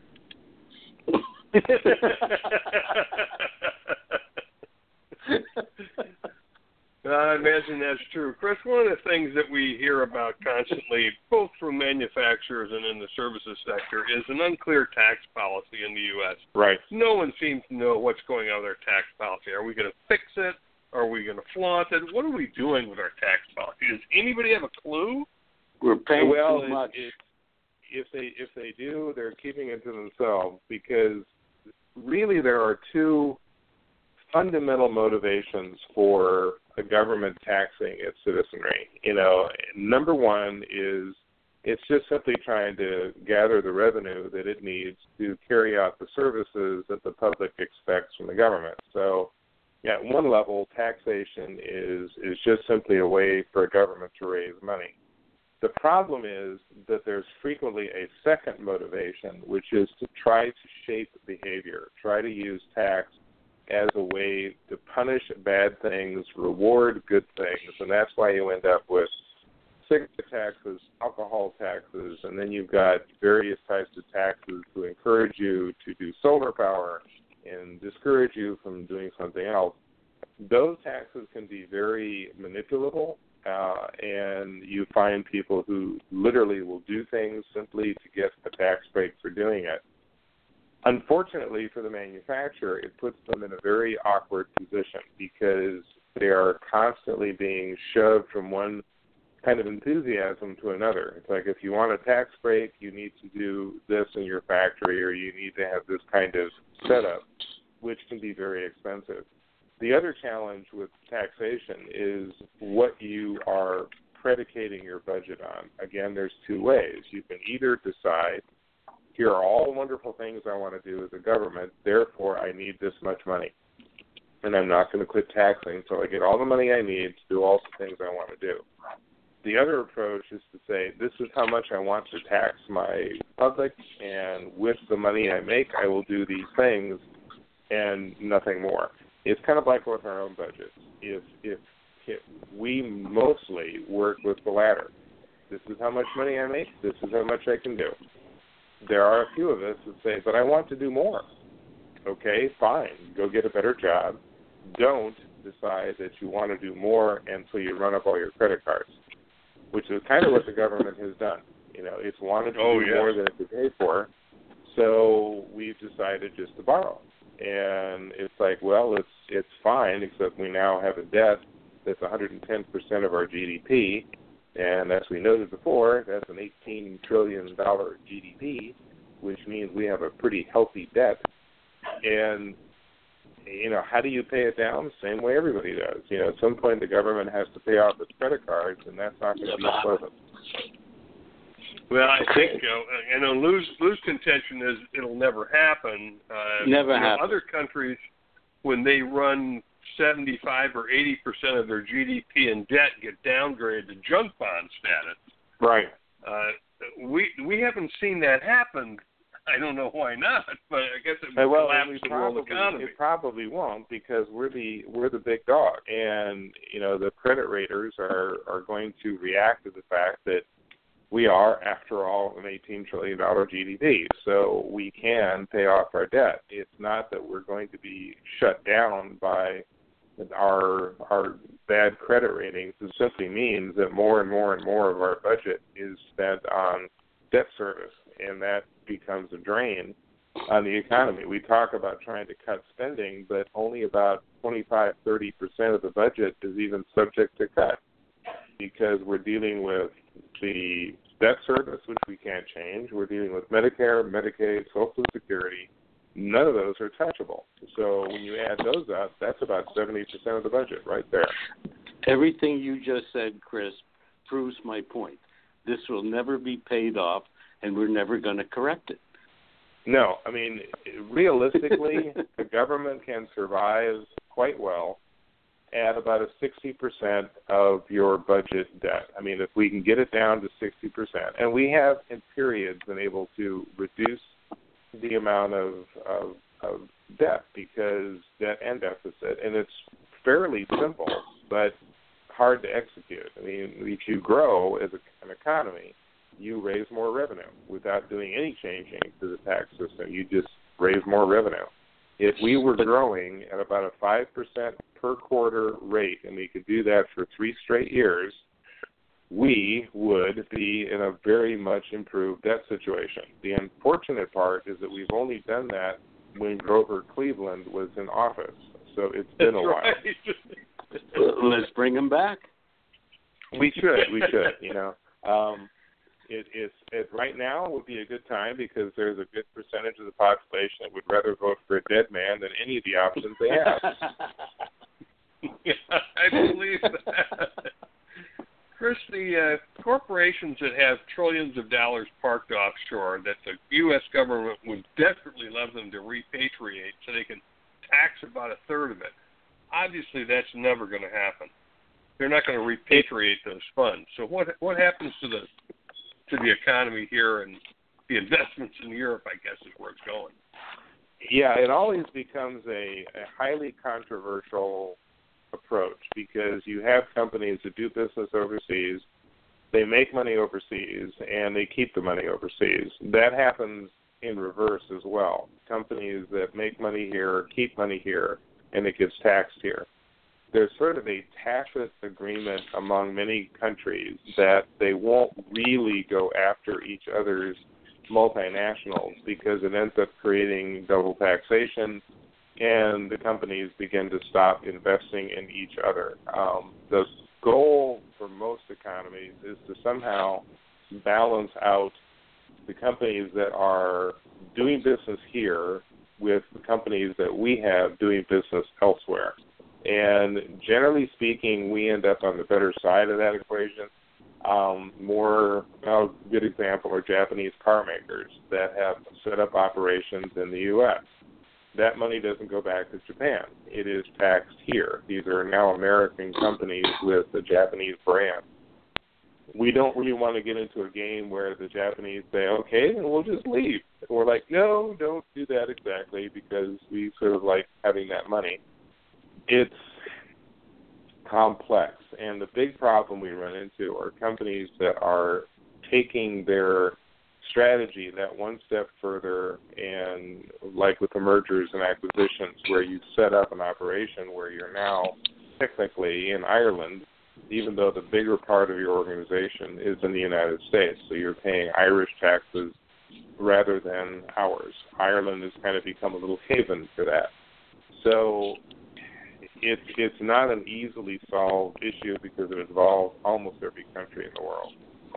I imagine that's true. Chris, one of the things that we hear about constantly, both from manufacturers and in the services sector, is an unclear tax policy in the U.S. Right. No one seems to know what's going on with our tax policy. Are we going to fix it? Are we going to flaunt it? What are we doing with our tax policy? Does anybody have a clue? We're paying too much. If they do, they're keeping it to themselves, because really there are two fundamental motivations for the government taxing its citizenry. Number one is it's just simply trying to gather the revenue that it needs to carry out the services that the public expects from the government. So at one level, taxation is just simply a way for a government to raise money. The problem is that there's frequently a second motivation, which is to try to shape behavior, try to use tax as a way to punish bad things, reward good things, and that's why you end up with cigarette taxes, alcohol taxes, and then you've got various types of taxes to encourage you to do solar power and discourage you from doing something else. Those taxes can be very manipulable, and you find people who literally will do things simply to get a tax break for doing it. Unfortunately for the manufacturer, it puts them in a very awkward position because they are constantly being shoved from one kind of enthusiasm to another. It's like, if you want a tax break, you need to do this in your factory, or you need to have this kind of setup, which can be very expensive. The other challenge with taxation is what you are predicating your budget on. Again, there's two ways. You can either decide, here are all the wonderful things I want to do as a government, therefore I need this much money, and I'm not going to quit taxing until I get all the money I need to do all the things I want to do. The other approach is to say, this is how much I want to tax my public, and with the money I make, I will do these things and nothing more. It's kind of like with our own budgets. If we mostly work with the latter. This is how much money I make, this is how much I can do. There are a few of us that say, but I want to do more. Okay, fine. Go get a better job. Don't decide that you want to do more until you run up all your credit cards, which is kind of what the government has done. It's wanted to do more than it could pay for, so we've decided just to borrow. And it's like, well, it's fine, except we now have a debt that's 110% of our GDP, and as we noted before, that's an $18 trillion GDP, which means we have a pretty healthy debt. And, how do you pay it down? Same way everybody does. At some point the government has to pay off its credit cards, and that's not going to be pleasant. Well, I think, Lou's contention is it'll never happen. Never happen. Other countries, when they run 75 or 80% of their GDP in debt, get downgraded to junk bond status. Right. We haven't seen that happen. I don't know why not, but I guess it would collapse the world economy. It probably won't, because we're the big dog, and the credit raters are going to react to the fact that we are, after all, an $18 trillion GDP, so we can pay off our debt. It's not that we're going to be shut down by our bad credit ratings. It simply means that more and more and more of our budget is spent on debt service, and that becomes a drain on the economy. We talk about trying to cut spending, but only about 25-30% of the budget is even subject to cut, because we're dealing with the debt service, which we can't change. We're dealing with Medicare, Medicaid, Social Security. None of those are touchable. So when you add those up, that's about 70% of the budget right there. Everything you just said, Chris, proves my point. This will never be paid off, and we're never going to correct it. No, I mean, realistically, the government can survive quite well at about a 60% of your budget debt. I mean, if we can get it down to 60%, and we have in periods been able to reduce the amount of debt and deficit, and it's fairly simple, but hard to execute. I mean, if you grow as an economy, you raise more revenue without doing any changing to the tax system. You just raise more revenue. If we were growing at about a 5% per quarter rate, and we could do that for 3 straight years, we would be in a very much improved debt situation. The unfortunate part is that we've only done that when Grover Cleveland was in office, so it's been a while. Let's bring him back. We should. You know, it right now would be a good time because there's a good percentage of the population that would rather vote for a dead man than any of the options they have. Yeah, I believe that. Chris, the corporations that have trillions of dollars parked offshore that the U.S. government would desperately love them to repatriate so they can tax about a third of it. Obviously, that's never going to happen. They're not going to repatriate those funds. So what happens to the economy here and the investments in Europe, I guess, is where it's going. Yeah, it always becomes a highly controversial approach because you have companies that do business overseas, they make money overseas, and they keep the money overseas. That happens in reverse as well. Companies that make money here, keep money here, and it gets taxed here. There's sort of a tacit agreement among many countries that they won't really go after each other's multinationals because it ends up creating double taxation, and the companies begin to stop investing in each other. The goal for most economies is to somehow balance out the companies that are doing business here with the companies that we have doing business elsewhere. And generally speaking, we end up on the better side of that equation. A good example are Japanese car makers that have set up operations in the U.S. That money doesn't go back to Japan. It is taxed here. These are now American companies with a Japanese brand. We don't really want to get into a game where the Japanese say, okay, then we'll just leave. We're like, no, don't do that exactly because we sort of like having that money. It's complex, and the big problem we run into are companies that are taking their strategy that one step further, and like with the mergers and acquisitions where you set up an operation where you're now technically in Ireland, even though the bigger part of your organization is in the United States, so you're paying Irish taxes rather than ours. Ireland has kind of become a little haven for that. So it's not an easily solved issue because it involves almost every country in the world.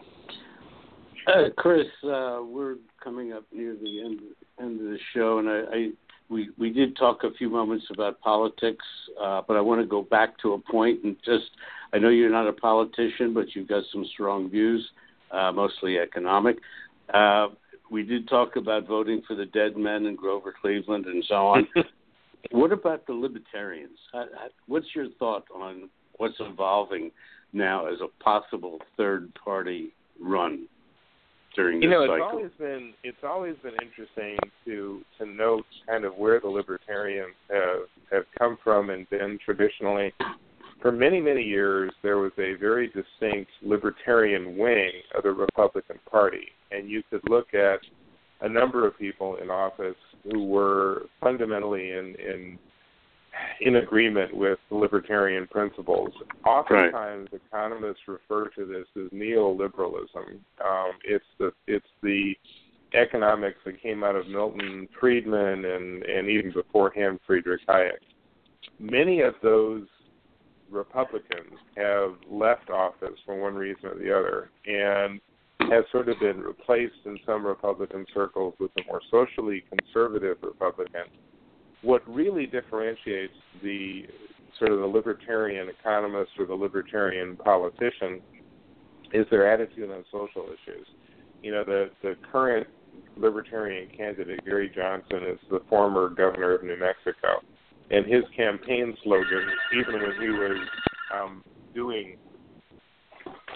Chris, we're coming up near the end of the show, and we did talk a few moments about politics, but I want to go back to a point and I know you're not a politician, but you've got some strong views, mostly economic. We did talk about voting for the dead men in Grover Cleveland and so on. What about the libertarians? What's your thought on what's evolving now as a possible third-party run during this cycle? It's always been interesting to note kind of where the libertarians have come from and been traditionally. For many, many years, there was a very distinct libertarian wing of the Republican Party, and you could look at a number of people in office who were fundamentally in agreement with libertarian principles. Oftentimes, economists refer to this as neoliberalism. It's the economics that came out of Milton Friedman and even before him, Friedrich Hayek. Many of those Republicans have left office for one reason or the other and have sort of been replaced in some Republican circles with a more socially conservative Republican. What really differentiates the sort of the libertarian economist or the libertarian politician is their attitude on social issues. You know, the current libertarian candidate, Gary Johnson, is the former governor of New Mexico. And his campaign slogan, even when he was doing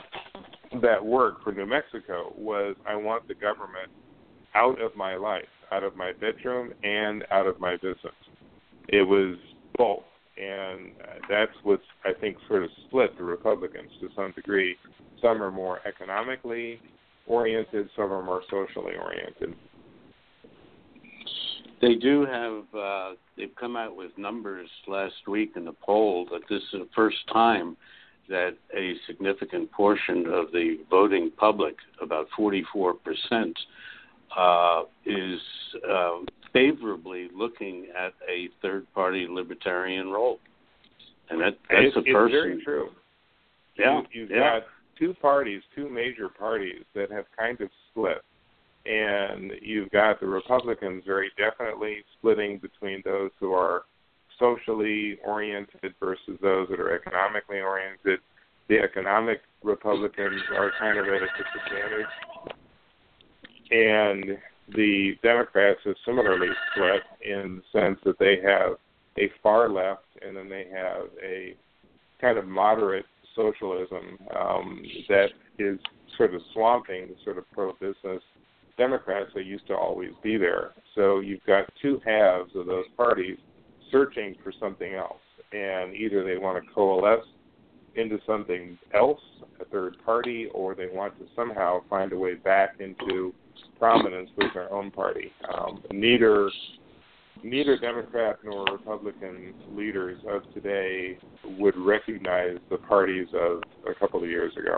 that work for New Mexico, was, I want the government out of my life. out of my bedroom and out of my business. It was both. And that's what's, I think, sort of split the Republicans to some degree. Some are more economically oriented, some are more socially oriented. They do have, they've come out with numbers last week in the poll that this is the first time that a significant portion of the voting public, about 44%, is favorably looking at a third-party libertarian role. And that's a person. It's very true. Yeah. You've got two parties, two major parties that have kind of split. And you've got the Republicans very definitely splitting between those who are socially oriented versus those that are economically oriented. The economic Republicans are kind of at a disadvantage. And the Democrats have similarly split in the sense that they have a far left and then they have a kind of moderate socialism that is sort of swamping the sort of pro-business Democrats that used to always be there. So you've got two halves of those parties searching for something else. And either they want to coalesce into something else, a third party, or they want to somehow find a way back into prominence with their own party. Neither Democrat nor Republican leaders of today would recognize the parties of a couple of years ago.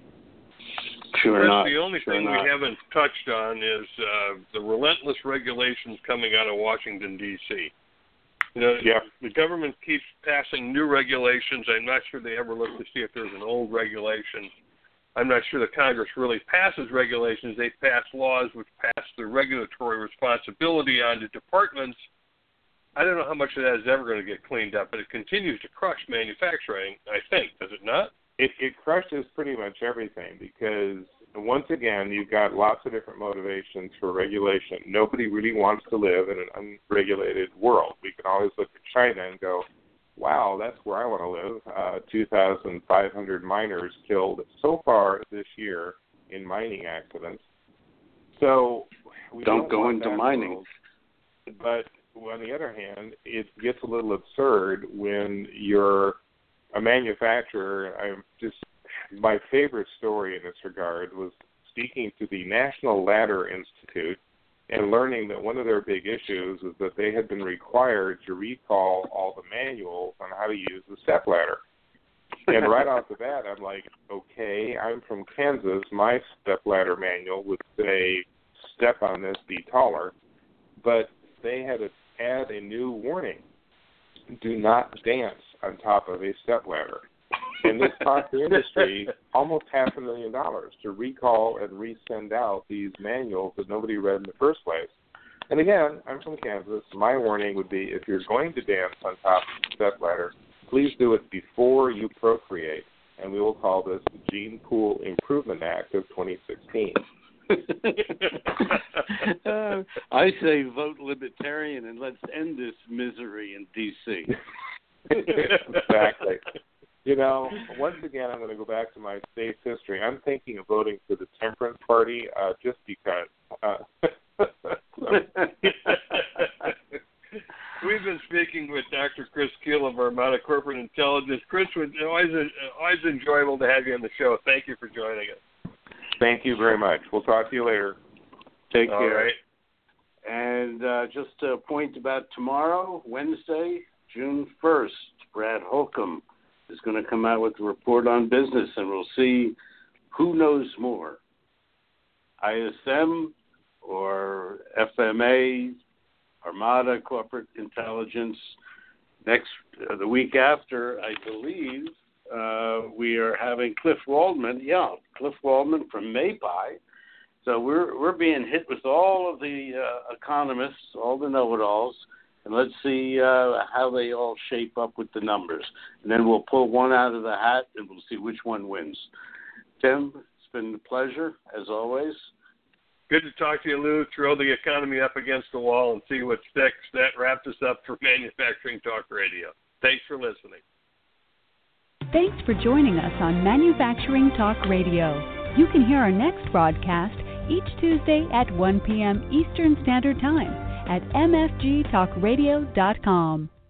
Sure not. The only thing we haven't touched on is the relentless regulations coming out of Washington, D.C. You know, the government keeps passing new regulations. I'm not sure they ever look to see if there's an old regulation. I'm not sure the Congress really passes regulations. They pass laws which pass the regulatory responsibility on to departments. I don't know how much of that is ever going to get cleaned up, but it continues to crush manufacturing, I think. Does it not? It crushes pretty much everything because, once again, you've got lots of different motivations for regulation. Nobody really wants to live in an unregulated world. We can always look at China and go, wow, that's where I want to live. 2,500 miners killed so far this year in mining accidents. So we don't go into mining. World. But on the other hand, it gets a little absurd when you're a manufacturer. My favorite story in this regard was speaking to the National Ladder Institute and learning that one of their big issues is that they had been required to recall all the manuals on how to use the stepladder. And right off the bat, I'm like, okay, I'm from Kansas. My stepladder manual would say, step on this, be taller. But they had to add a new warning. Do not dance on top of a stepladder. And this cost the industry almost $500,000 to recall and resend out these manuals that nobody read in the first place. And again, I'm from Kansas. My warning would be if you're going to dance on top of a stepladder, please do it before you procreate. And we will call this the Gene Pool Improvement Act of 2016. I say vote libertarian and let's end this misery in D.C. Exactly. You know, once again, I'm going to go back to my state's history. I'm thinking of voting for the Temperance Party just because. We've been speaking with Dr. Chris Kuehl of Armada Corporate Intelligence. Chris, it's always enjoyable to have you on the show. Thank you for joining us. Thank you very much. We'll talk to you later. Take care. All right. And just a point about tomorrow, Wednesday, June 1st, Brad Holcomb is going to come out with a report on business, and we'll see who knows more, ISM or FMA, Armada Corporate Intelligence. The week after, I believe, we are having Cliff Waldman from Maybuy. So we're being hit with all of the economists, all the know-it-alls, and let's see how they all shape up with the numbers. And then we'll pull one out of the hat, and we'll see which one wins. Tim, it's been a pleasure, as always. Good to talk to you, Lou. Throw the economy up against the wall and see what sticks. That wraps us up for Manufacturing Talk Radio. Thanks for listening. Thanks for joining us on Manufacturing Talk Radio. You can hear our next broadcast each Tuesday at 1 p.m. Eastern Standard Time at mfgtalkradio.com.